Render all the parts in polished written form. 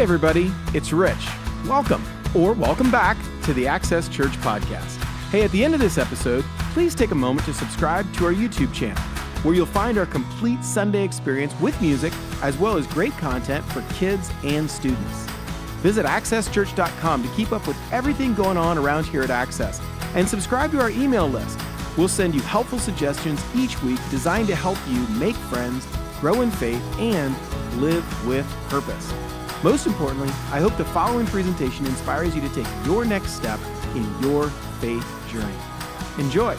everybody, it's Rich. Welcome, or welcome back to the Access Church podcast. Hey, at the end of this episode, please take a moment to subscribe to our YouTube channel, where you'll find our complete Sunday experience with music, as well as great content for kids and students. Visit accesschurch.com to keep up with everything going on around here at Access, and subscribe to our email list. We'll send you helpful suggestions each week designed to help you make friends, grow in faith, and live with purpose. Most importantly, I hope the following presentation inspires you to take your next step in your faith journey. Enjoy.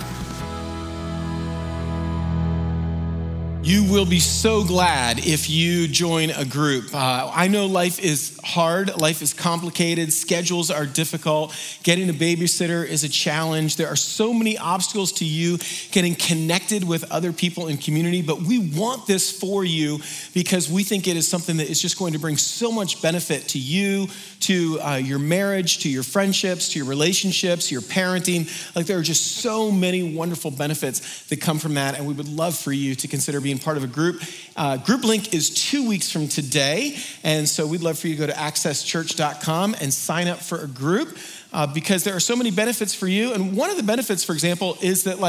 You will be so glad if you join a group. I know life is hard, life is complicated, schedules are difficult, getting a babysitter is a challenge. There are so many obstacles to you getting connected with other people in community, but we want this for you because we think it is something that is just going to bring so much benefit to you, to your marriage, to your friendships, to your relationships, your parenting. Like, there are just so many wonderful benefits that come from that, and we would love for you to consider being part of a group. Group link is 2 weeks from today, and so we'd love for you to go to accesschurch.com and sign up for a group because there are so many benefits for you. And one of the benefits, for example, is that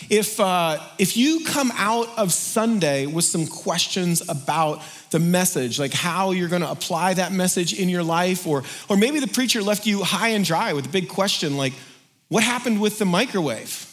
if you come out of Sunday with some questions about the message, like how you're going to apply that message in your life, or maybe the preacher left you high and dry with a big question like, what happened with the microwave?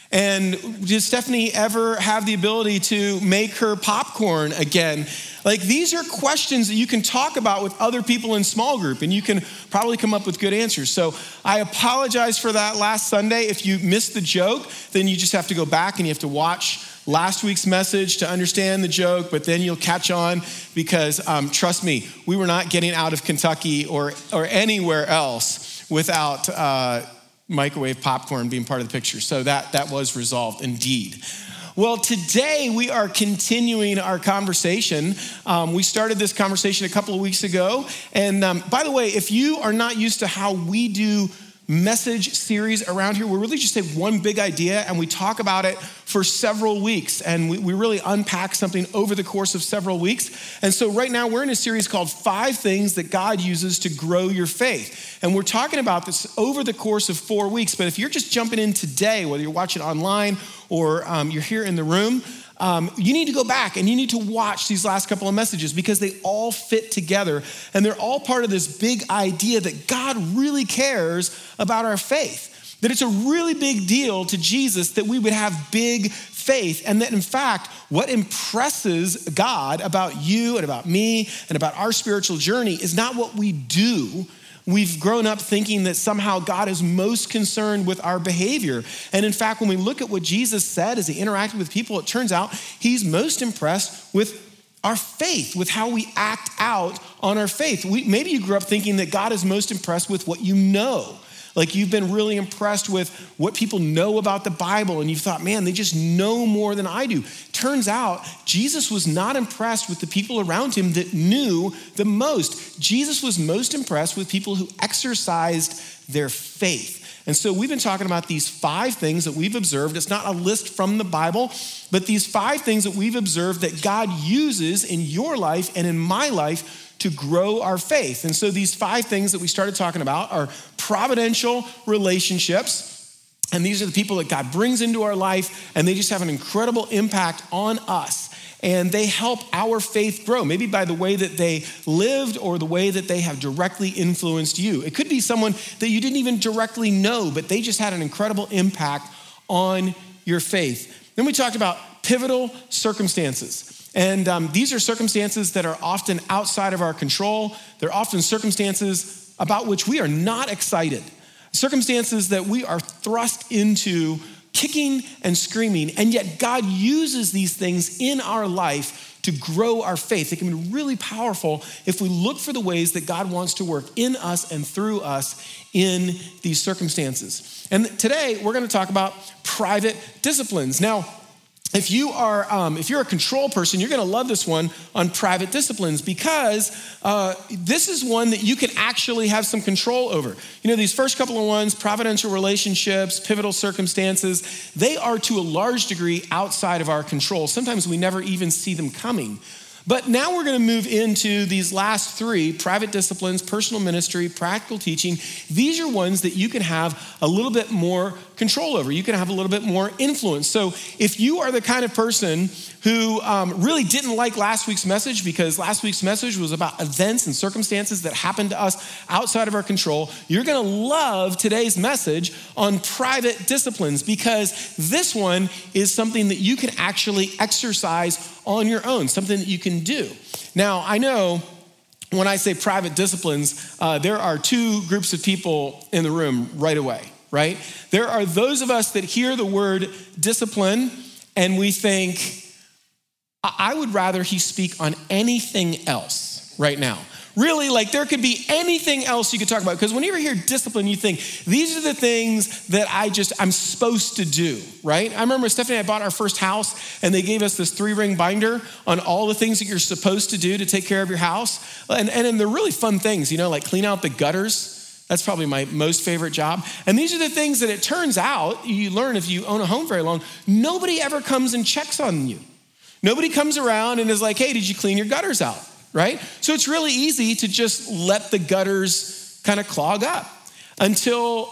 And did Stephanie ever have the ability to make her popcorn again? Like, these are questions that you can talk about with other people in small group, and you can probably come up with good answers. So I apologize for that last Sunday. If you missed the joke, then you just have to go back and you have to watch last week's message to understand the joke, but then you'll catch on because trust me, we were not getting out of Kentucky or anywhere else without microwave popcorn being part of the picture. So that was resolved indeed. Well, today we are continuing our conversation. We started this conversation a couple of weeks ago. And by the way, if you are not used to how we do message series around here, we really just take one big idea and we talk about it for several weeks. And we really unpack something over the course of several weeks. And so right now we're in a series called 5 Things That God Uses to Grow Your Faith. And we're talking about this over the course of 4 weeks. But if you're just jumping in today, whether you're watching online or you're here in the room, you need to go back and you need to watch these last couple of messages because they all fit together and they're all part of this big idea that God really cares about our faith, that it's a really big deal to Jesus that we would have big faith, and that in fact, what impresses God about you and about me and about our spiritual journey is not what we do. We've grown up thinking that somehow God is most concerned with our behavior. And in fact, when we look at what Jesus said as he interacted with people, it turns out he's most impressed with our faith, with how we act out on our faith. Maybe you grew up thinking that God is most impressed with what you know. Like, you've been really impressed with what people know about the Bible, and you've thought, man, they just know more than I do. Turns out, Jesus was not impressed with the people around him that knew the most. Jesus was most impressed with people who exercised their faith. And so we've been talking about these 5 things that we've observed. It's not a list from the Bible, but these 5 things that we've observed that God uses in your life and in my life to grow our faith. And so these 5 things that we started talking about are providential relationships. And these are the people that God brings into our life, and they just have an incredible impact on us. And they help our faith grow, maybe by the way that they lived or the way that they have directly influenced you. It could be someone that you didn't even directly know, but they just had an incredible impact on your faith. Then we talked about pivotal circumstances. And these are circumstances that are often outside of our control. They're often circumstances about which we are not excited. Circumstances that we are thrust into kicking and screaming. And yet God uses these things in our life to grow our faith. It can be really powerful if we look for the ways that God wants to work in us and through us in these circumstances. And today we're going to talk about private disciplines. Now, if you're a control person, you're gonna love this one on private disciplines because this is one that you can actually have some control over. You know, these first couple of ones, providential relationships, pivotal circumstances, they are to a large degree outside of our control. Sometimes we never even see them coming. But now we're going to move into these last three: private disciplines, personal ministry, practical teaching. These are ones that you can have a little bit more control over. You can have a little bit more influence. So if you are the kind of person who really didn't like last week's message, because last week's message was about events and circumstances that happened to us outside of our control, you're going to love today's message on private disciplines, because this one is something that you can actually exercise on your own, something that you can do. Now, I know when I say private disciplines, there are two groups of people in the room right away, right? There are those of us that hear the word discipline and we think, I would rather he speak on anything else right now. Really, like there could be anything else you could talk about, because when you hear discipline, you think, these are the things that I'm supposed to do, right? I remember Stephanie and I bought our first house and they gave us this 3-ring binder on all the things that you're supposed to do to take care of your house. And they're really fun things, like clean out the gutters. That's probably my most favorite job. And these are the things that it turns out, you learn if you own a home very long, nobody ever comes and checks on you. Nobody comes around and is like, hey, did you clean your gutters out? Right? So it's really easy to just let the gutters kind of clog up until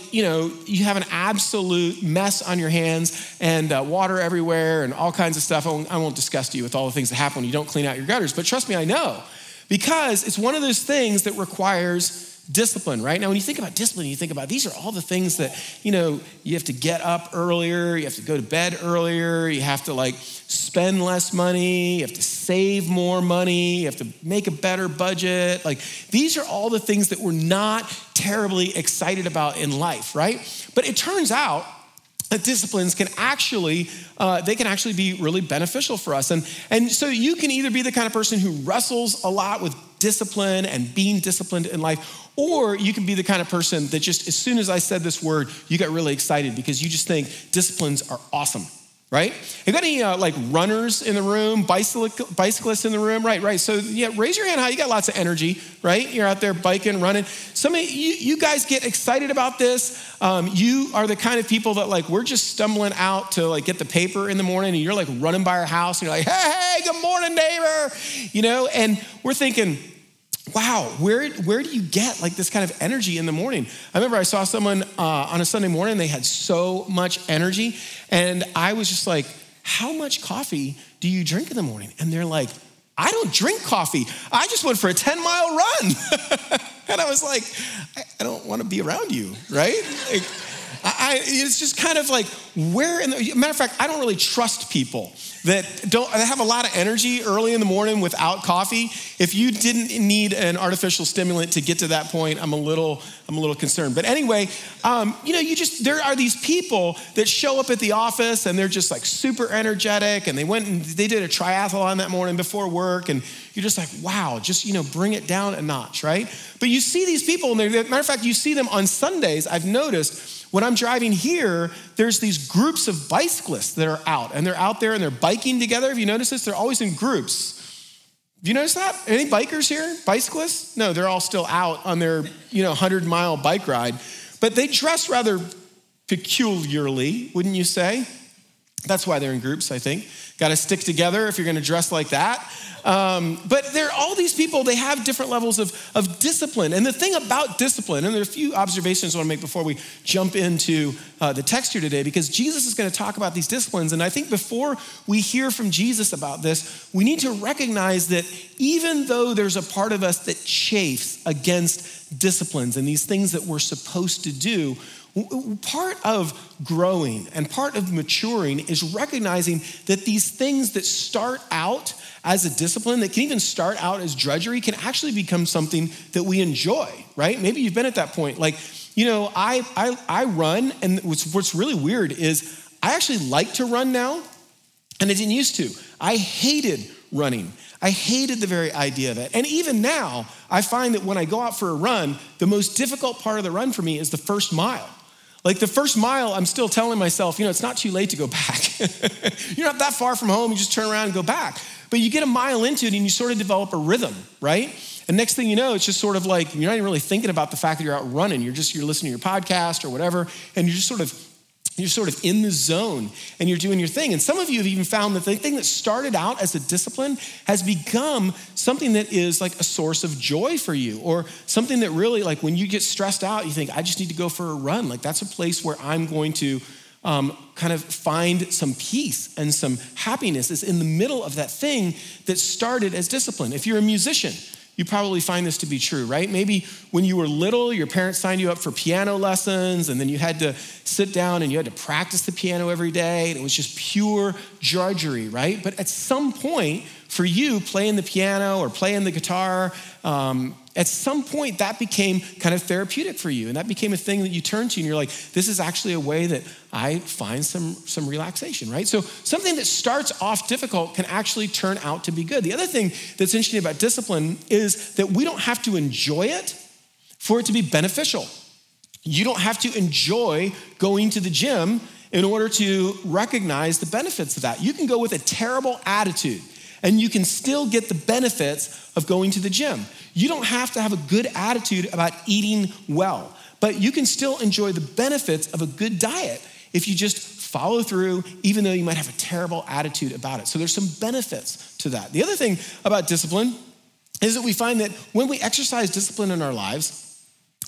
you have an absolute mess on your hands and water everywhere and all kinds of stuff. I won't disgust you with all the things that happen when you don't clean out your gutters, but trust me, I know, because it's one of those things that requires discipline, right? Now, when you think about discipline, you think about these are all the things that, you have to get up earlier, you have to go to bed earlier, you have to spend less money, you have to save more money, you have to make a better budget. These are all the things that we're not terribly excited about in life, right? But it turns out that disciplines can actually be really beneficial for us. And so you can either be the kind of person who wrestles a lot with discipline and being disciplined in life, or you can be the kind of person that just, as soon as I said this word, you got really excited because you just think disciplines are awesome, right? Have you got any runners in the room, bicyclists in the room? Right. So yeah, raise your hand high. You got lots of energy, right? You're out there biking, running. Some of you guys get excited about this. You are the kind of people that we're just stumbling out to get the paper in the morning, and you're running by our house and you're like, hey, good morning, neighbor. And we're thinking, wow, where do you get this kind of energy in the morning? I remember I saw someone on a Sunday morning, they had so much energy, and I was just like, how much coffee do you drink in the morning? And they're like, I don't drink coffee. I just went for a 10-mile run. And I was like, I don't want to be around you, right? It's just kind of matter of fact, I don't really trust people that have a lot of energy early in the morning without coffee. If you didn't need an artificial stimulant to get to that point, I'm a little concerned. But anyway, there are these people that show up at the office and they're just super energetic, and they did a triathlon that morning before work, and you're just like, wow, just bring it down a notch, right? But you see these people, and matter of fact, you see them on Sundays. I've noticed when I'm driving here, there's these groups of bicyclists that are out, and they're out there and they're biking together. Have you noticed this? They're always in groups. Have you noticed that? Any bikers here? Bicyclists? No, they're all still out on their 100-mile bike ride. But they dress rather peculiarly, wouldn't you say? That's why they're in groups, I think. Got to stick together if you're going to dress like that. But there are all these people, they have different levels of discipline. And the thing about discipline, and there are a few observations I want to make before we jump into the text here today, because Jesus is going to talk about these disciplines. And I think before we hear from Jesus about this, we need to recognize that even though there's a part of us that chafes against disciplines and these things that we're supposed to do, part of growing and part of maturing is recognizing that these things that start out as a discipline, that can even start out as drudgery, can actually become something that we enjoy, right? Maybe you've been at that point. I run, and what's really weird is I actually like to run now, and I didn't used to. I hated running. I hated the very idea of it. And even now, I find that when I go out for a run, the most difficult part of the run for me is the first mile. The first mile, I'm still telling myself, it's not too late to go back. You're not that far from home, you just turn around and go back. But you get a mile into it and you sort of develop a rhythm, right? And next thing you know, it's just sort of you're not even really thinking about the fact that you're out running. You're listening to your podcast or whatever, and you're just sort of You're sort of in the zone and you're doing your thing. And some of you have even found that the thing that started out as a discipline has become something that is like a source of joy for you, or something that really, like when you get stressed out, you think, I just need to go for a run. Like that's a place where I'm going to kind of find some peace and some happiness. Is in the middle of that thing that started as discipline. If you're a musician, you probably find this to be true, right? Maybe when you were little, your parents signed you up for piano lessons, and then you had to sit down and you had to practice the piano every day, and it was just pure drudgery, right? But at some point, for you, playing the piano or playing the guitar, at some point that became kind of therapeutic for you, and that became a thing that you turned to, and you're like, this is actually a way that I find some relaxation, right? So something that starts off difficult can actually turn out to be good. The other thing that's interesting about discipline is that we don't have to enjoy it for it to be beneficial. You don't have to enjoy going to the gym in order to recognize the benefits of that. You can go with a terrible attitude, and you can still get the benefits of going to the gym. You don't have to have a good attitude about eating well, but you can still enjoy the benefits of a good diet if you just follow through, even though you might have a terrible attitude about it. So there's some benefits to that. The other thing about discipline is that we find that when we exercise discipline in our lives,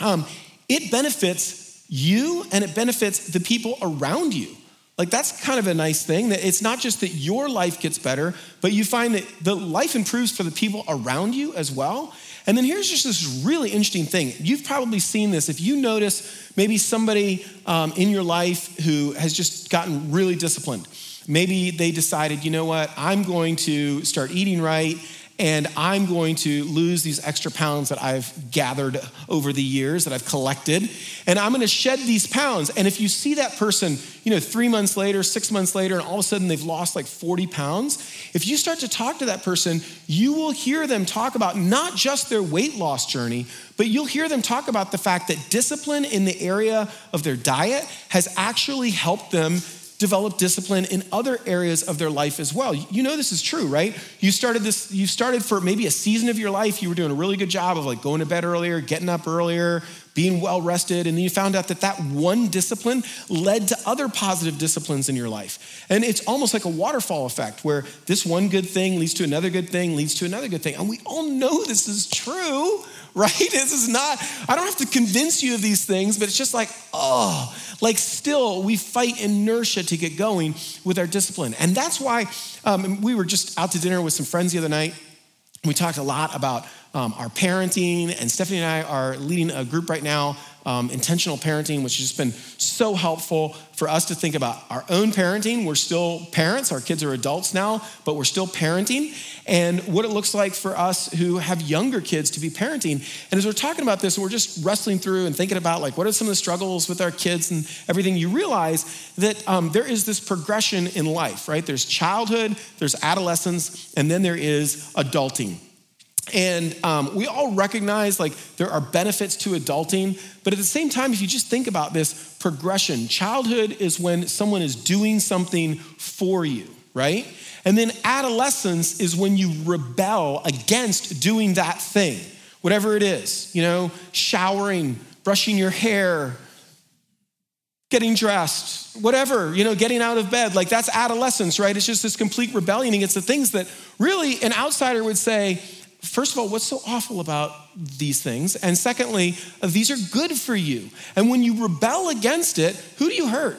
it benefits you and it benefits the people around you. Like that's kind of a nice thing, that it's not just that your life gets better, but you find that the life improves for the people around you as well. And then here's just this really interesting thing. You've probably seen this. If you notice maybe somebody in your life who has just gotten really disciplined, maybe they decided, you know what, I'm going to start eating right, and I'm going to lose these extra pounds that I've gathered over the years, that I've collected, and I'm gonna shed these pounds. And if you see that person, 3 months later, 6 months later, and all of a sudden they've lost like 40 pounds, if you start to talk to that person, you will hear them talk about not just their weight loss journey, but you'll hear them talk about the fact that discipline in the area of their diet has actually helped them develop discipline in other areas of their life as well. You know this is true, right? You started for maybe a season of your life, you were doing a really good job of like going to bed earlier, getting up earlier, being well rested, and then you found out that one discipline led to other positive disciplines in your life. And it's almost like a waterfall effect where this one good thing leads to another good thing, leads to another good thing. And we all know this is true, right? This is not, I don't have to convince you of these things, but it's just like, still we fight inertia to get going with our discipline. And that's why we were just out to dinner with some friends the other night. We talked a lot about our parenting, and Stephanie and I are leading a group right now, intentional parenting, which has just been so helpful for us to think about our own parenting. We're still parents, our kids are adults now, but we're still parenting, and what it looks like for us who have younger kids to be parenting. And as we're talking about this, we're just wrestling through and thinking about like, what are some of the struggles with our kids and everything. You realize that there is this progression in life, right? There's childhood, there's adolescence, and then there is adulting. And we all recognize like there are benefits to adulting, but at the same time, if you just think about this progression, childhood is when someone is doing something for you, right? And then adolescence is when you rebel against doing that thing, whatever it is, showering, brushing your hair, getting dressed, whatever, getting out of bed. Like that's adolescence, right? It's just this complete rebellion against the things that really an outsider would say, first of all, what's so awful about these things? And secondly, these are good for you. And when you rebel against it, who do you hurt?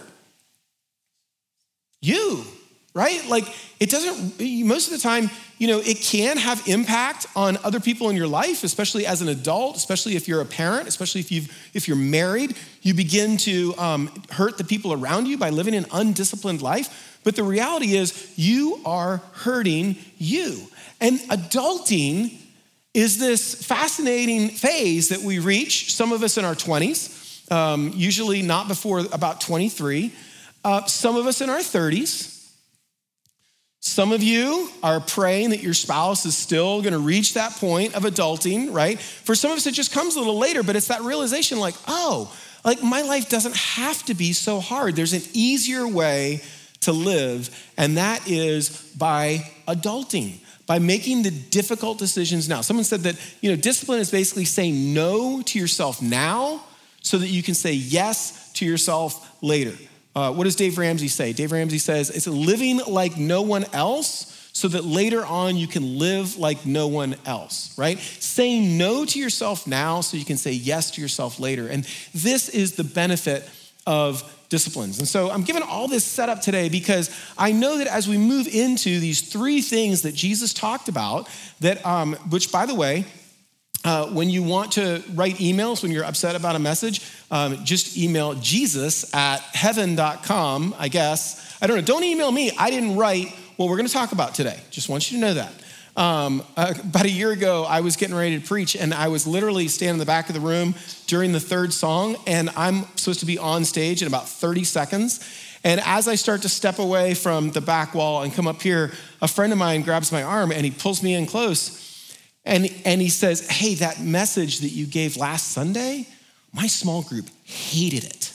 You, right? Like it doesn't, most of the time, it can have impact on other people in your life, especially as an adult, especially if you're a parent, especially if you're married, you begin to hurt the people around you by living an undisciplined life. But the reality is you are hurting you. And adulting is this fascinating phase that we reach, some of us in our 20s, usually not before about 23, some of us in our 30s. Some of you are praying that your spouse is still gonna reach that point of adulting, right? For some of us, it just comes a little later, but it's that realization like, my life doesn't have to be so hard. There's an easier way to live, and that is by adulting, by making the difficult decisions now. Someone said that, discipline is basically saying no to yourself now so that you can say yes to yourself later. What does Dave Ramsey say? Dave Ramsey says, it's living like no one else so that later on you can live like no one else, right? Saying no to yourself now so you can say yes to yourself later. And this is the benefit of disciplines. And so I'm giving all this setup today because I know that as we move into these three things that Jesus talked about, that which, by the way, when you want to write emails, when you're upset about a message, just email jesus@heaven.com, I guess. I don't know, don't email me. I didn't write what we're gonna talk about today. Just want you to know that. About a year ago, I was getting ready to preach and I was literally standing in the back of the room during the third song, and I'm supposed to be on stage in about 30 seconds. And as I start to step away from the back wall and come up here, a friend of mine grabs my arm and he pulls me in close and he says, hey, that message that you gave last Sunday, my small group hated it.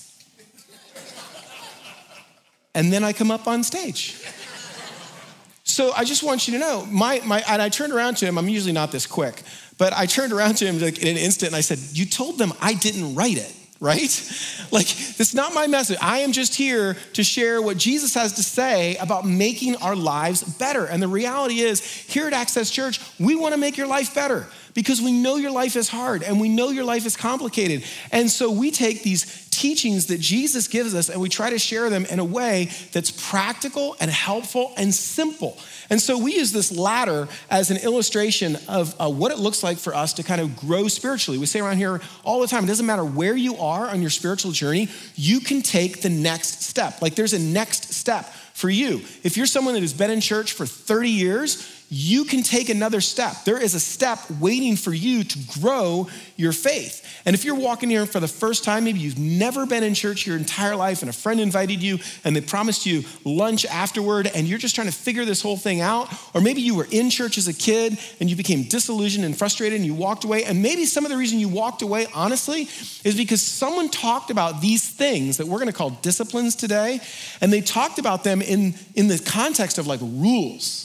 And then I come up on stage. So I just want you to know, and I turned around to him, I'm usually not this quick, but I turned around to him like in an instant and I said, you told them I didn't write it, right? Like, that's not my message. I am just here to share what Jesus has to say about making our lives better. And the reality is, here at Access Church, we want to make your life better because we know your life is hard and we know your life is complicated. And so we take these teachings that Jesus gives us and we try to share them in a way that's practical and helpful and simple. And so we use this ladder as an illustration of what it looks like for us to kind of grow spiritually. We say around here all the time, it doesn't matter where you are on your spiritual journey, you can take the next step. Like there's a next step for you. If you're someone that has been in church for 30 years, you can take another step. There is a step waiting for you to grow your faith. And if you're walking here for the first time, maybe you've never been in church your entire life and a friend invited you and they promised you lunch afterward and you're just trying to figure this whole thing out. Or maybe you were in church as a kid and you became disillusioned and frustrated and you walked away. And maybe some of the reason you walked away, honestly, is because someone talked about these things that we're gonna call disciplines today. And they talked about them in the context of like rules.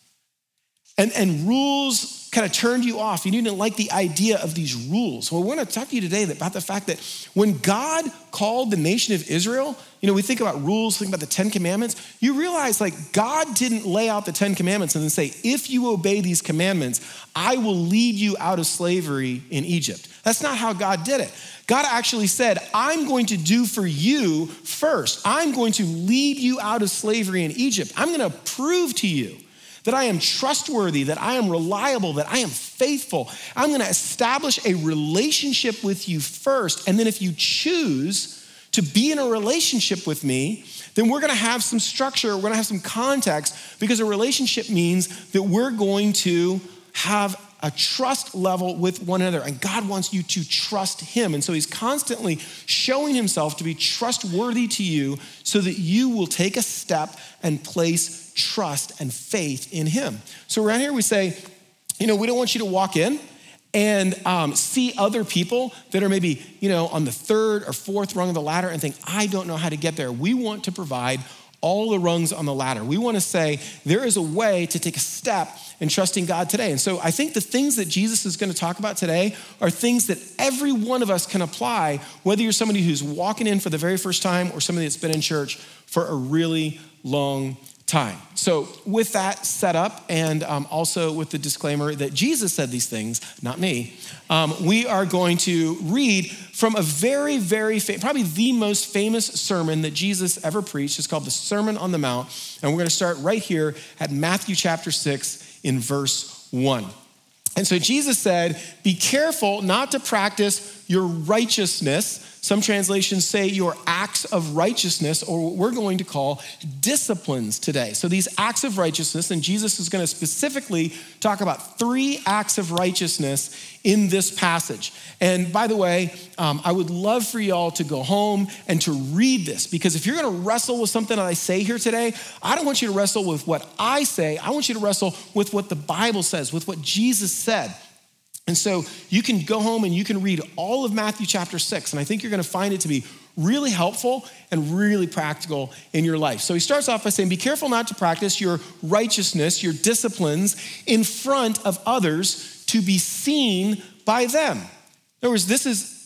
And rules kind of turned you off. You didn't like the idea of these rules. Well, we're going to talk to you today about the fact that when God called the nation of Israel, we think about rules, think about the 10 Commandments. You realize like God didn't lay out the 10 Commandments and then say, if you obey these commandments, I will lead you out of slavery in Egypt. That's not how God did it. God actually said, I'm going to do for you first. I'm going to lead you out of slavery in Egypt. I'm going to prove to you that I am trustworthy, that I am reliable, that I am faithful. I'm gonna establish a relationship with you first. And then if you choose to be in a relationship with me, then we're gonna have some structure, we're gonna have some context, because a relationship means that we're going to have a trust level with one another. And God wants you to trust him. And so he's constantly showing himself to be trustworthy to you so that you will take a step and place trust and faith in him. So around here we say, we don't want you to walk in and see other people that are maybe, on the third or fourth rung of the ladder and think, I don't know how to get there. We want to provide all the rungs on the ladder. We want to say there is a way to take a step in trusting God today. And so I think the things that Jesus is going to talk about today are things that every one of us can apply, whether you're somebody who's walking in for the very first time or somebody that's been in church for a really long time. So with that set up and also with the disclaimer that Jesus said these things, not me, we are going to read from a very, very, probably the most famous sermon that Jesus ever preached. It's called the Sermon on the Mount. And we're going to start right here at Matthew chapter 6 in verse 1. And so Jesus said, be careful not to practice your righteousness. Some translations say your acts of righteousness, or what we're going to call disciplines today. So these acts of righteousness, and Jesus is going to specifically talk about 3 acts of righteousness in this passage. And by the way, I would love for y'all to go home and to read this, because if you're going to wrestle with something that I say here today, I don't want you to wrestle with what I say. I want you to wrestle with what the Bible says, with what Jesus said. And so you can go home and you can read all of Matthew chapter 6. And I think you're going to find it to be really helpful and really practical in your life. So he starts off by saying, be careful not to practice your righteousness, your disciplines in front of others to be seen by them. In other words, this is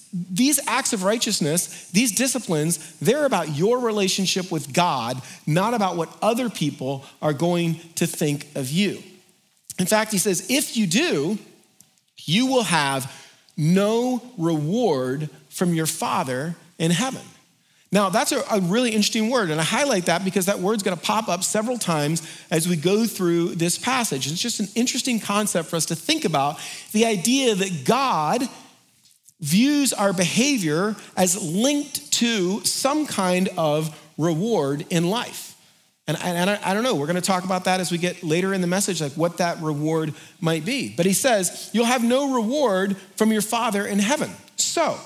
these acts of righteousness, these disciplines, they're about your relationship with God, not about what other people are going to think of you. In fact, he says, if you do, you will have no reward from your Father in heaven. Now, that's a really interesting word, and I highlight that because that word's gonna pop up several times as we go through this passage. It's just an interesting concept for us to think about, the idea that God views our behavior as linked to some kind of reward in life. And I don't know, we're gonna talk about that as we get later in the message, like what that reward might be. But he says, you'll have no reward from your Father in heaven. So,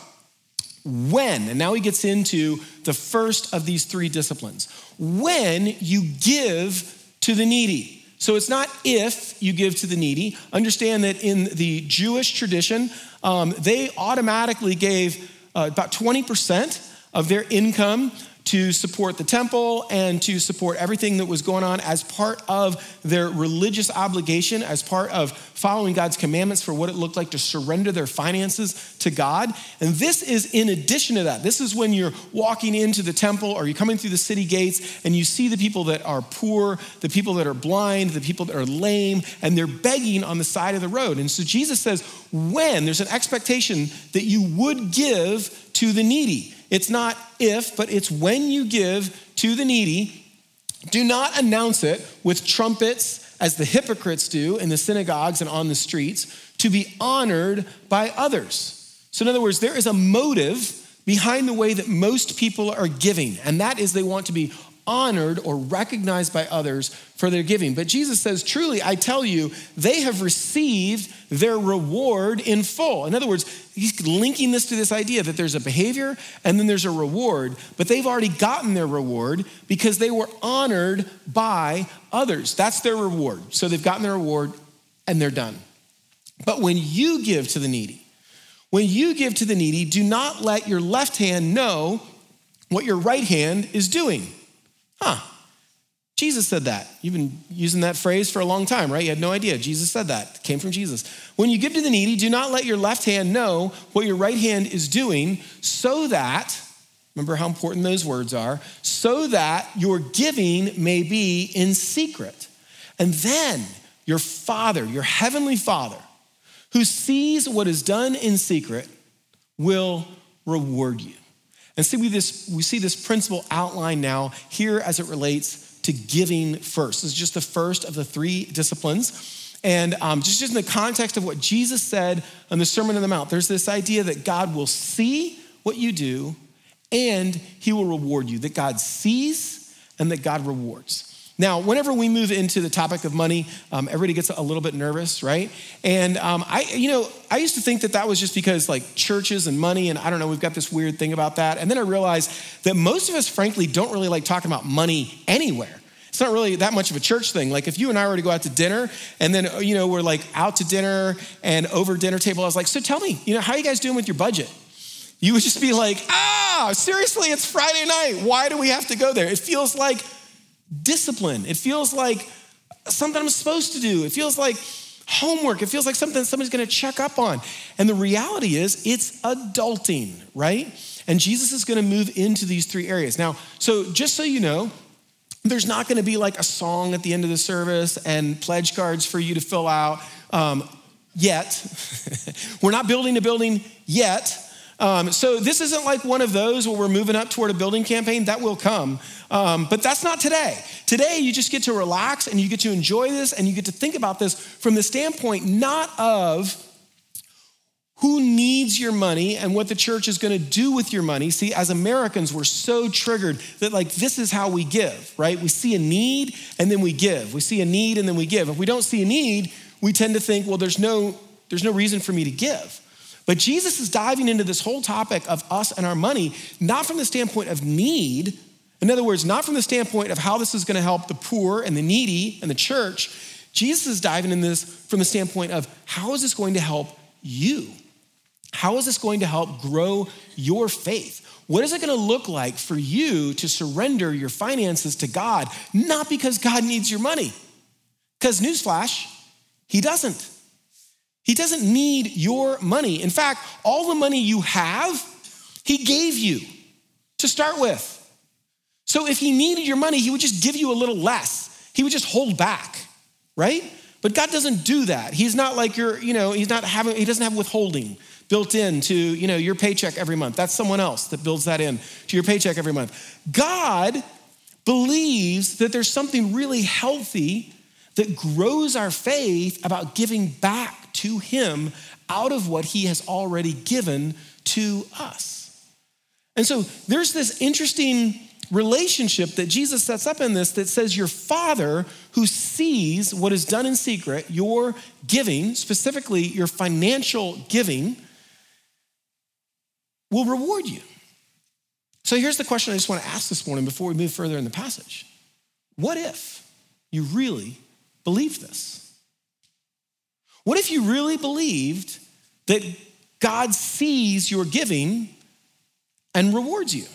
when, and now he gets into the first of these three disciplines, when you give to the needy. So it's not if you give to the needy. Understand that in the Jewish tradition, they automatically gave about 20% of their income to support the temple and to support everything that was going on as part of their religious obligation, as part of following God's commandments for what it looked like to surrender their finances to God. And this is in addition to that. This is when you're walking into the temple or you're coming through the city gates and you see the people that are poor, the people that are blind, the people that are lame, and they're begging on the side of the road. And so Jesus says, when there's an expectation that you would give to the needy. It's not if, but it's when you give to the needy. Do not announce it with trumpets as the hypocrites do in the synagogues and on the streets to be honored by others. So in other words, there is a motive behind the way that most people are giving, and that is they want to be honored or recognized by others for their giving. But Jesus says, truly, I tell you, they have received their reward in full. In other words, he's linking this to this idea that there's a behavior and then there's a reward, but they've already gotten their reward because they were honored by others. That's their reward. So they've gotten their reward and they're done. But when you give to the needy, do not let your left hand know what your right hand is doing. Jesus said that. You've been using that phrase for a long time, right? You had no idea. Jesus said that. It came from Jesus. When you give to the needy, do not let your left hand know what your right hand is doing, so that, remember how important those words are, so that your giving may be in secret. And then your Father, your heavenly Father, who sees what is done in secret, will reward you. And see, we see this principle outlined now here as it relates to giving first. This is just the first of the three disciplines. And just in the context of what Jesus said on the Sermon on the Mount, there's this idea that God will see what you do and he will reward you, that God sees and that God rewards. Now, whenever we move into the topic of money, everybody gets a little bit nervous, right? And I used to think that was just because like churches and money, and I don't know, we've got this weird thing about that. And then I realized that most of us, frankly, don't really like talking about money anywhere. It's not really that much of a church thing. Like if you and I were to go out to dinner and then, we're like out to dinner and over dinner table, I was like, so tell me, how are you guys doing with your budget? You would just be like, seriously, it's Friday night. Why do we have to go there? It feels like discipline. It feels like something I'm supposed to do. It feels like homework. It feels like something somebody's gonna check up on. And the reality is it's adulting, right? And Jesus is gonna move into these three areas. Now, so just so you know, there's not gonna be like a song at the end of the service and pledge cards for you to fill out yet. We're not building a building yet. So this isn't like one of those where we're moving up toward a building campaign. That will come. But that's not today. Today, you just get to relax and you get to enjoy this and you get to think about this from the standpoint not of who needs your money and what the church is going to do with your money. See, as Americans, we're so triggered that like this is how we give, right? We see a need and then we give. We see a need and then we give. If we don't see a need, we tend to think, well, there's no reason for me to give. But Jesus is diving into this whole topic of us and our money, not from the standpoint of need. In other words, not from the standpoint of how this is going to help the poor and the needy and the church. Jesus is diving in this from the standpoint of how is this going to help you? How is this going to help grow your faith? What is it going to look like for you to surrender your finances to God? Not because God needs your money. Because newsflash, he doesn't. He doesn't need your money. In fact, all the money you have, he gave you to start with. So if he needed your money, he would just give you a little less. He would just hold back, right? But God doesn't do that. He's not like he doesn't have withholding built into, your paycheck every month. That's someone else that builds that in to your paycheck every month. God believes that there's something really healthy that grows our faith about giving back to him out of what he has already given to us. And so there's this interesting relationship that Jesus sets up in this that says your Father who sees what is done in secret, your giving, specifically your financial giving, will reward you. So here's the question I just want to ask this morning before we move further in the passage. What if you really believed this? What if you really believed that God sees your giving and rewards you?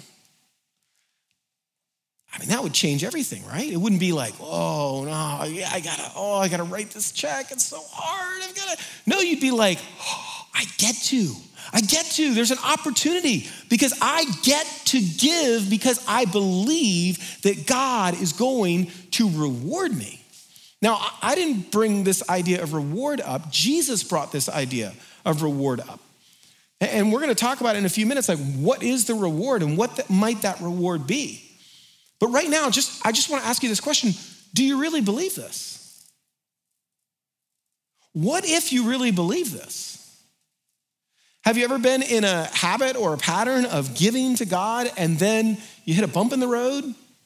I mean, that would change everything, right? It wouldn't be like, oh, no, I gotta write this check. It's so hard. No, you'd be like, oh, I get to. There's an opportunity because I get to give because I believe that God is going to reward me. Now, I didn't bring this idea of reward up. Jesus brought this idea of reward up. And we're going to talk about it in a few minutes, like what is the reward and what might that reward be? But right now, I just want to ask you this question. Do you really believe this? What if you really believe this? Have you ever been in a habit or a pattern of giving to God and then you hit a bump in the road?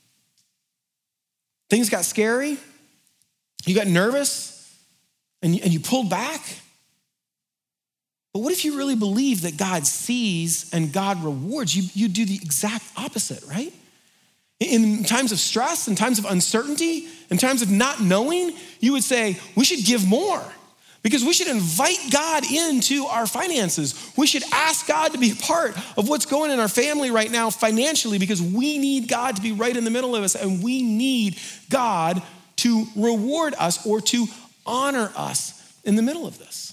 Things got scary. You got nervous and you pulled back. But what if you really believe that God sees and God rewards? You do the exact opposite, right? In times of stress, in times of uncertainty, in times of not knowing, you would say, we should give more because we should invite God into our finances. We should ask God to be a part of what's going on in our family right now financially because we need God to be right in the middle of us and we need God to reward us or to honor us in the middle of this.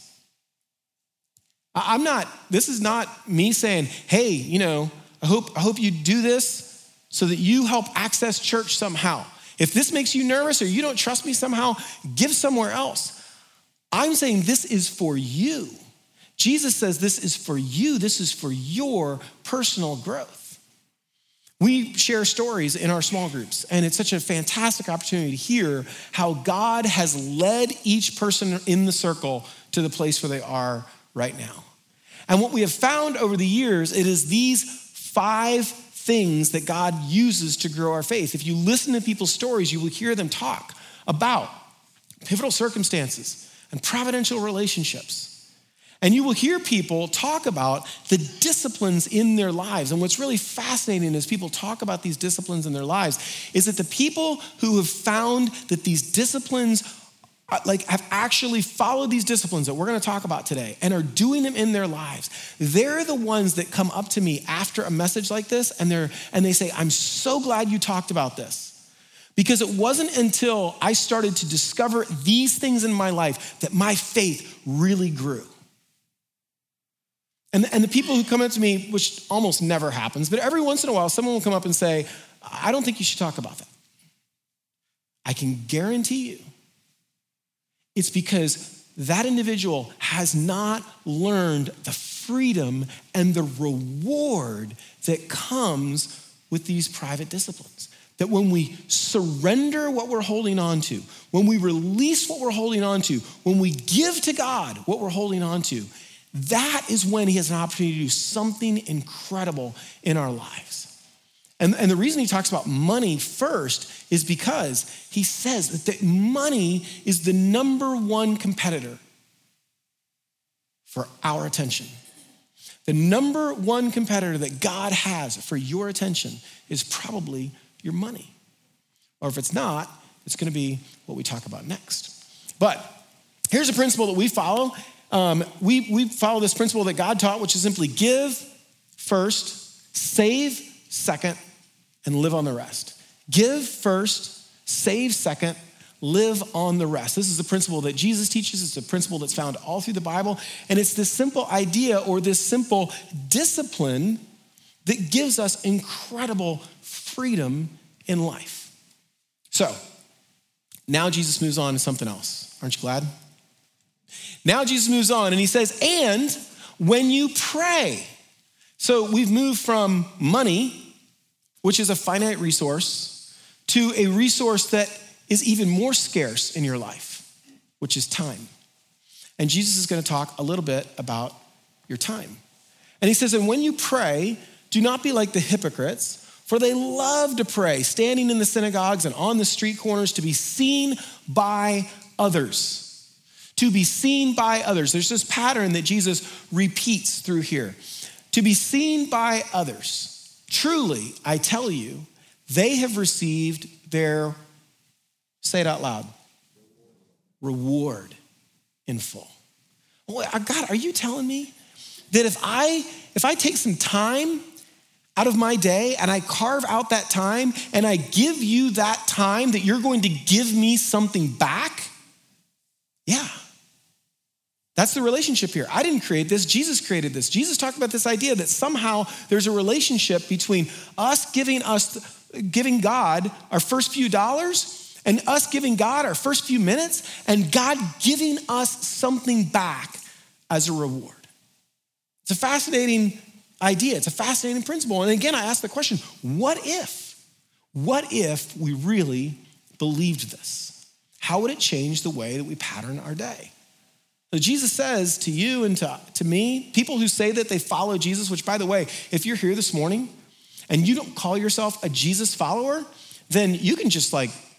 This is not me saying, hey, I hope you do this so that you help Access Church somehow. If this makes you nervous or you don't trust me somehow, give somewhere else. I'm saying this is for you. Jesus says this is for you. This is for your personal growth. We share stories in our small groups, and it's such a fantastic opportunity to hear how God has led each person in the circle to the place where they are right now. And what we have found over the years, it is these 5 things that God uses to grow our faith. If you listen to people's stories, you will hear them talk about pivotal circumstances and providential relationships. And you will hear people talk about the disciplines in their lives. And what's really fascinating as people talk about these disciplines in their lives is that the people who have found that these disciplines have actually followed these disciplines that we're going to talk about today and are doing them in their lives, they're the ones that come up to me after a message like this and they say, I'm so glad you talked about this. Because it wasn't until I started to discover these things in my life that my faith really grew. And the people who come up to me, which almost never happens, but every once in a while, someone will come up and say, I don't think you should talk about that. I can guarantee you, it's because that individual has not learned the freedom and the reward that comes with these private disciplines. That when we surrender what we're holding on to, when we release what we're holding on to, when we give to God what we're holding on to, that is when he has an opportunity to do something incredible in our lives. And the reason he talks about money first is because he says that money is the number one competitor for our attention. The number one competitor that God has for your attention is probably your money. Or if it's not, it's going to be what we talk about next. But here's a principle that we follow. We follow this principle that God taught, which is simply give first, save second, and live on the rest. Give first, save second, live on the rest. This is a principle that Jesus teaches. It's a principle that's found all through the Bible. And it's this simple idea or this simple discipline that gives us incredible freedom in life. So now Jesus moves on to something else. Aren't you glad? Now Jesus moves on and he says, and when you pray. So we've moved from money, which is a finite resource, to a resource that is even more scarce in your life, which is time. And Jesus is going to talk a little bit about your time. And he says, and when you pray, do not be like the hypocrites, for they love to pray, standing in the synagogues and on the street corners to be seen by others. To be seen by others. There's this pattern that Jesus repeats through here. To be seen by others. Truly, I tell you, they have received their, say it out loud, reward in full. Well, God, are you telling me that if I take some time out of my day and I carve out that time and I give you that time, that you're going to give me something back? Yeah. That's the relationship here. I didn't create this. Jesus created this. Jesus talked about this idea that somehow there's a relationship between us giving God our first few dollars and us giving God our first few minutes and God giving us something back as a reward. It's a fascinating idea. It's a fascinating principle. And again, I ask the question, what if we really believed this? How would it change the way that we pattern our day? So Jesus says to you and to me, people who say that they follow Jesus, which by the way, if you're here this morning and you don't call yourself a Jesus follower, then you can just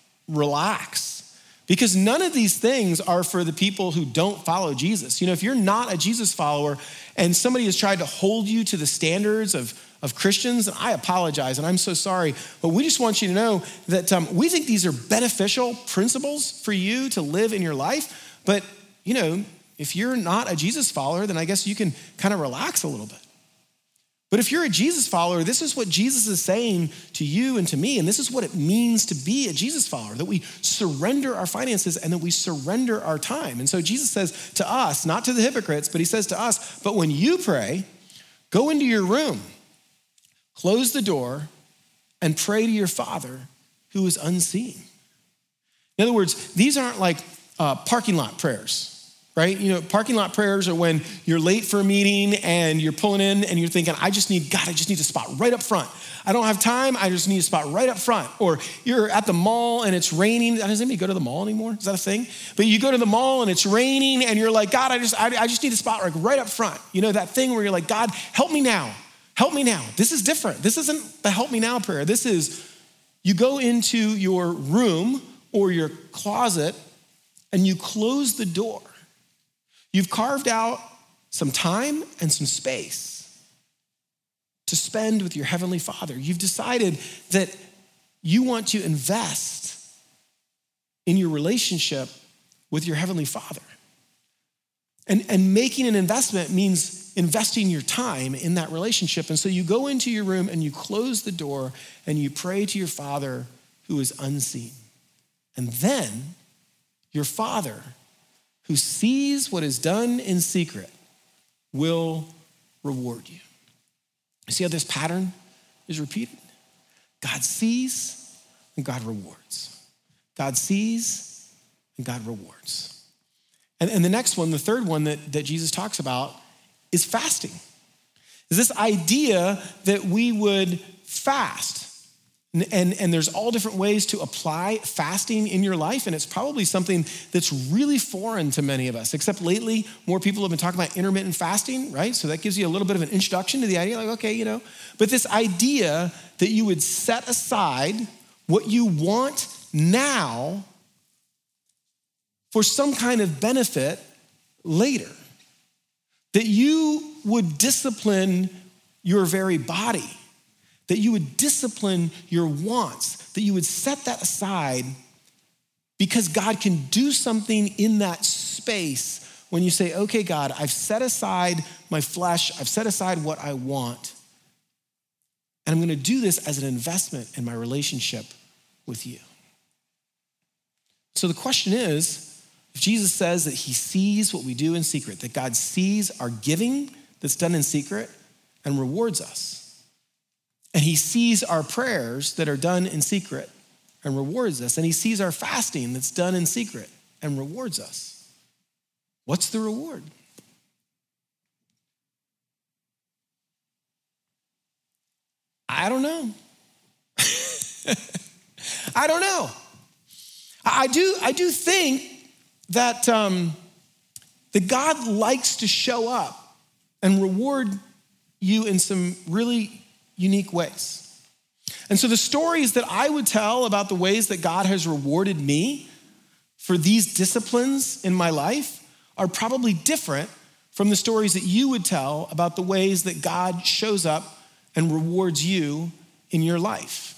relax. Because none of these things are for the people who don't follow Jesus. You know, if you're not a Jesus follower and somebody has tried to hold you to the standards of Christians, and I apologize and I'm so sorry, but we just want you to know that we think these are beneficial principles for you to live in your life. But, you know, if you're not a Jesus follower, then I guess you can kind of relax a little bit. But if you're a Jesus follower, this is what Jesus is saying to you and to me, and this is what it means to be a Jesus follower, that we surrender our finances and that we surrender our time. And so Jesus says to us, not to the hypocrites, but he says to us, but when you pray, go into your room, close the door, and pray to your Father who is unseen. In other words, these aren't like parking lot prayers. Right? You know, parking lot prayers are when you're late for a meeting and you're pulling in and you're thinking, I just need a spot right up front. I don't have time. I just need a spot right up front. Or you're at the mall and it's raining. Does anybody go to the mall anymore? Is that a thing? But you go to the mall and it's raining and you're like, God, I just need a spot right up front. You know, that thing where you're like, God, help me now. Help me now. This is different. This isn't the help me now prayer. This is you go into your room or your closet and you close the door. You've carved out some time and some space to spend with your Heavenly Father. You've decided that you want to invest in your relationship with your Heavenly Father. And making an investment means investing your time in that relationship. And so you go into your room and you close the door and you pray to your Father who is unseen. And then your Father, who sees what is done in secret, will reward you. You see how this pattern is repeated? God sees and God rewards. God sees and God rewards. And the next one, the third one that Jesus talks about is fasting. Is this idea that we would fast. And there's all different ways to apply fasting in your life, and it's probably something that's really foreign to many of us, except lately, more people have been talking about intermittent fasting, right? So that gives you a little bit of an introduction to the idea, like, okay, you know. But this idea that you would set aside what you want now for some kind of benefit later. That you would discipline your very body. That you would discipline your wants, that you would set that aside because God can do something in that space when you say, okay, God, I've set aside my flesh, I've set aside what I want, and I'm gonna do this as an investment in my relationship with you. So the question is, if Jesus says that he sees what we do in secret, that God sees our giving that's done in secret and rewards us, and he sees our prayers that are done in secret and rewards us, and he sees our fasting that's done in secret and rewards us, what's the reward? I don't know. I don't know. I do think that that God likes to show up and reward you in some really unique ways. And so the stories that I would tell about the ways that God has rewarded me for these disciplines in my life are probably different from the stories that you would tell about the ways that God shows up and rewards you in your life.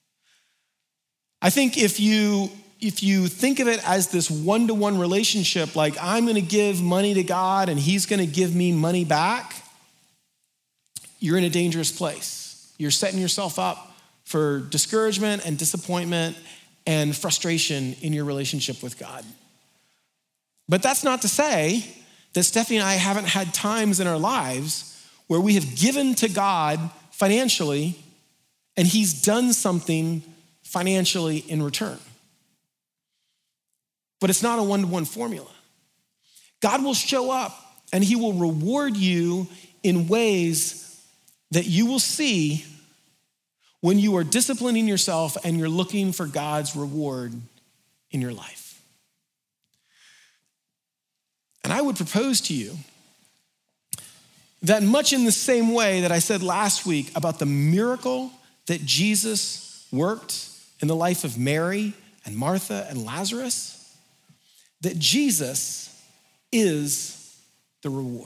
I think if you think of it as this one-to-one relationship, like I'm gonna give money to God and he's gonna give me money back, you're in a dangerous place. You're setting yourself up for discouragement and disappointment and frustration in your relationship with God. But that's not to say that Stephanie and I haven't had times in our lives where we have given to God financially and he's done something financially in return. But it's not a one-to-one formula. God will show up and he will reward you in ways that you will see when you are disciplining yourself and you're looking for God's reward in your life. And I would propose to you that much in the same way that I said last week about the miracle that Jesus worked in the life of Mary and Martha and Lazarus, that Jesus is the reward.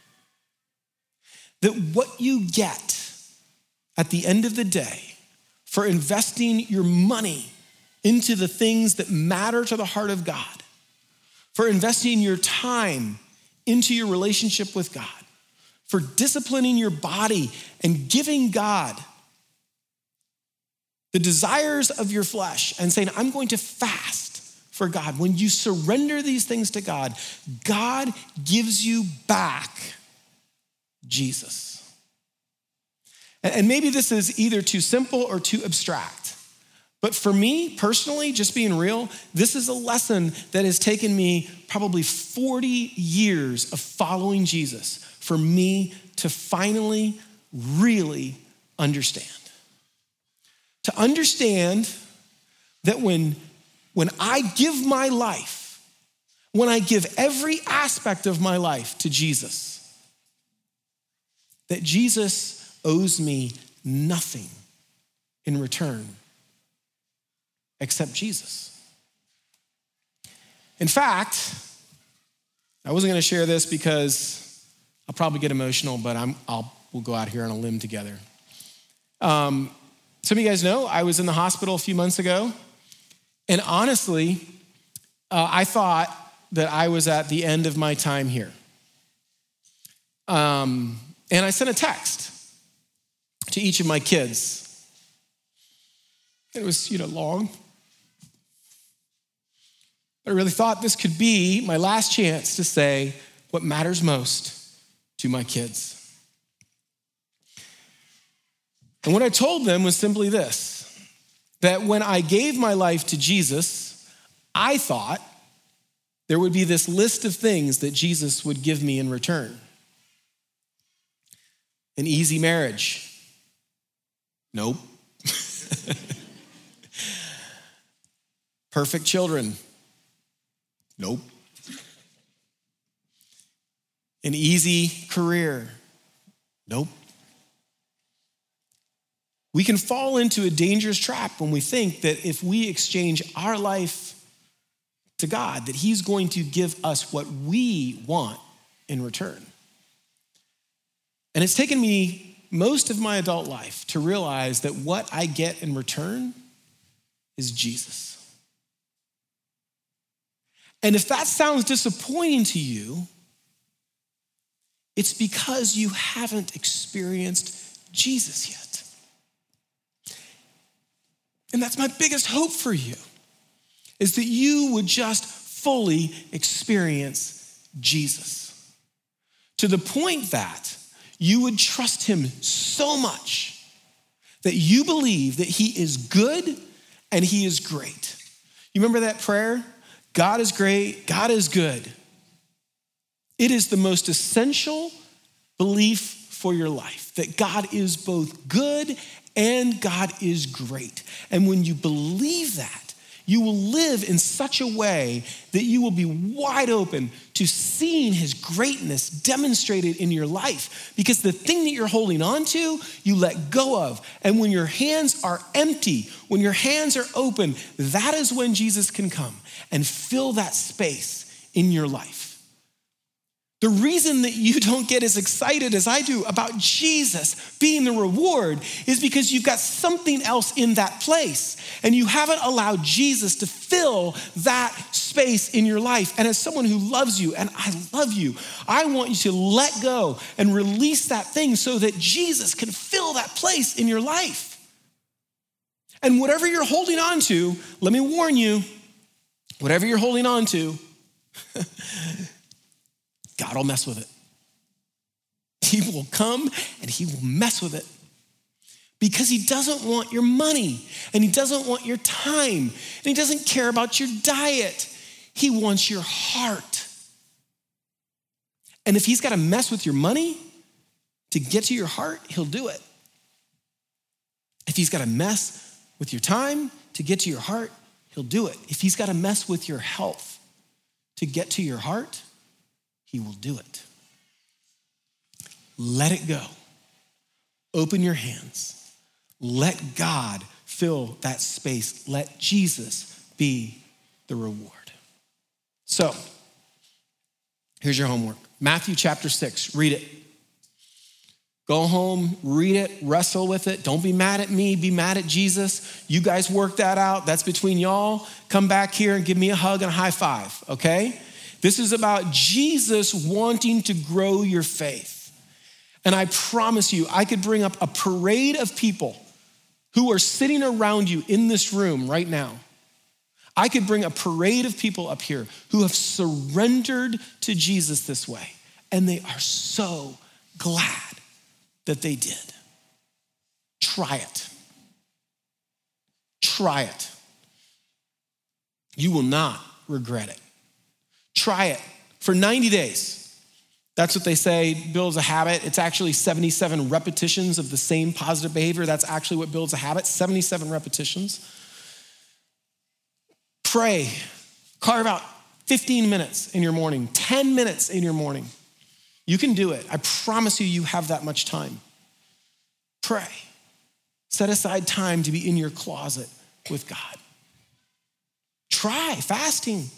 That what you get at the end of the day for investing your money into the things that matter to the heart of God, for investing your time into your relationship with God, for disciplining your body and giving God the desires of your flesh and saying, I'm going to fast for God. When you surrender these things to God, God gives you back Jesus. And maybe this is either too simple or too abstract. But for me personally, just being real, this is a lesson that has taken me probably 40 years of following Jesus for me to finally really understand. To understand that when I give my life, when I give every aspect of my life to Jesus, that Jesus owes me nothing in return except Jesus. In fact, I wasn't gonna share this because I'll probably get emotional, but we'll go out here on a limb together. Some of you guys know I was in the hospital a few months ago, and honestly, I thought that I was at the end of my time here. And I sent a text to each of my kids. It was, long. I really thought this could be my last chance to say what matters most to my kids. And what I told them was simply this, that when I gave my life to Jesus, I thought there would be this list of things that Jesus would give me in return. An easy marriage. Nope. Perfect children. Nope. An easy career. Nope. We can fall into a dangerous trap when we think that if we exchange our life to God, that he's going to give us what we want in return. And it's taken me most of my adult life to realize that what I get in return is Jesus. And if that sounds disappointing to you, it's because you haven't experienced Jesus yet. And that's my biggest hope for you, is that you would just fully experience Jesus to the point that you would trust him so much that you believe that he is good and he is great. You remember that prayer? God is great, God is good. It is the most essential belief for your life, that God is both good and God is great. And when you believe that, you will live in such a way that you will be wide open to seeing his greatness demonstrated in your life. Because the thing that you're holding on to, you let go of. And when your hands are empty, when your hands are open, that is when Jesus can come and fill that space in your life. The reason that you don't get as excited as I do about Jesus being the reward is because you've got something else in that place and you haven't allowed Jesus to fill that space in your life. And as someone who loves you, and I love you, I want you to let go and release that thing so that Jesus can fill that place in your life. And whatever you're holding on to, let me warn you, whatever you're holding on to, God will mess with it. He will come and he will mess with it because he doesn't want your money and he doesn't want your time and he doesn't care about your diet. He wants your heart. And if he's got to mess with your money to get to your heart, he'll do it. If he's got to mess with your time to get to your heart, he'll do it. If he's got to mess with your health to get to your heart, he will do it. Let it go. Open your hands. Let God fill that space. Let Jesus be the reward. So, here's your homework. Matthew chapter 6, read it. Go home, read it, wrestle with it. Don't be mad at me, be mad at Jesus. You guys work that out. That's between y'all. Come back here and give me a hug and a high five, okay? This is about Jesus wanting to grow your faith. And I promise you, I could bring up a parade of people who are sitting around you in this room right now. I could bring a parade of people up here who have surrendered to Jesus this way. And they are so glad that they did. Try it. Try it. You will not regret it. Try it for 90 days. That's what they say builds a habit. It's actually 77 repetitions of the same positive behavior. That's actually what builds a habit, 77 repetitions. Pray, carve out 15 minutes in your morning, 10 minutes in your morning. You can do it. I promise you, you have that much time. Pray. Set aside time to be in your closet with God. Try fasting.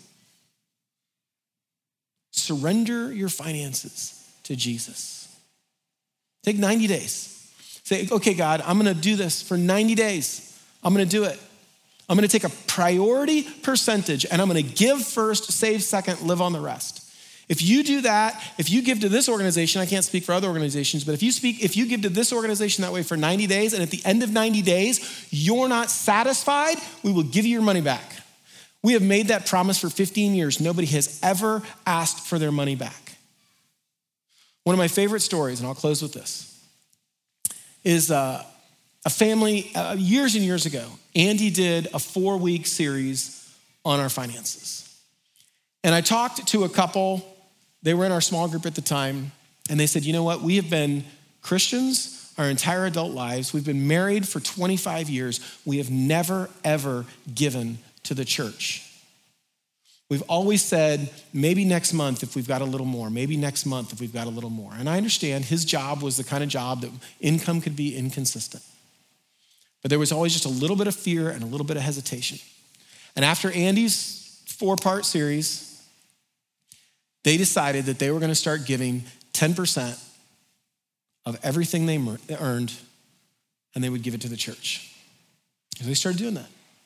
Surrender your finances to Jesus. Take 90 days. Say, okay, God, I'm gonna do this for 90 days. I'm gonna do it. I'm gonna take a priority percentage and I'm gonna give first, save second, live on the rest. If you do that, if you give to this organization, I can't speak for other organizations, but if you give to this organization that way for 90 days and at the end of 90 days, you're not satisfied, we will give you your money back. We have made that promise for 15 years. Nobody has ever asked for their money back. One of my favorite stories, and I'll close with this, is a family years and years ago. Andy did a 4-week series on our finances. And I talked to a couple, they were in our small group at the time, and they said, you know what, we have been Christians our entire adult lives. We've been married for 25 years. We have never, ever given to the church. We've always said, maybe next month if we've got a little more, maybe next month if we've got a little more. And I understand his job was the kind of job that income could be inconsistent. But there was always just a little bit of fear and a little bit of hesitation. And after Andy's 4-part series, they decided that they were gonna start giving 10% of everything they earned, and they would give it to the church. So they started doing that.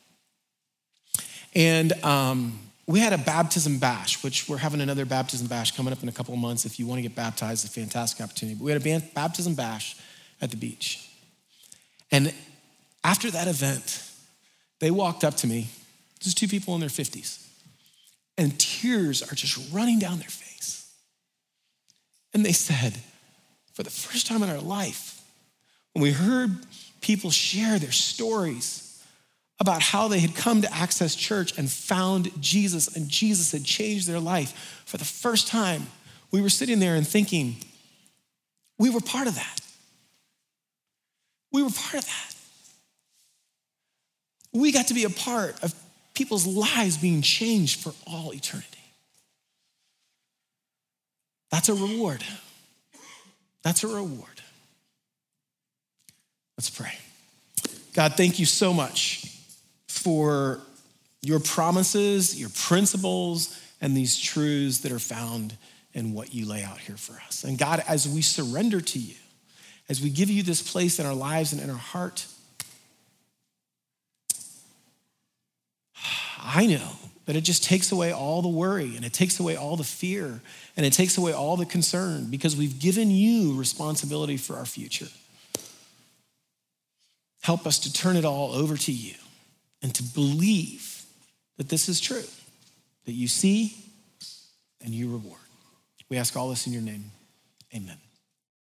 And we had a baptism bash, which we're having another baptism bash coming up in a couple of months. If you want to get baptized, it's a fantastic opportunity. But we had a baptism bash at the beach. And after that event, they walked up to me Just two people in their 50s. And tears are just running down their face. And they said, for the first time in our life, when we heard people share their stories about how they had come to Access Church and found Jesus, and Jesus had changed their life, for the first time, we were sitting there and thinking, we were part of that. We were part of that. We got to be a part of people's lives being changed for all eternity. That's a reward. That's a reward. Let's pray. God, thank you so much for your promises, your principles, and these truths that are found in what you lay out here for us. And God, as we surrender to you, as we give you this place in our lives and in our heart, I know that it just takes away all the worry, and it takes away all the fear, and it takes away all the concern, because we've given you responsibility for our future. Help us to turn it all over to you and to believe that this is true, that you see and you reward. We ask all this in your name. Amen.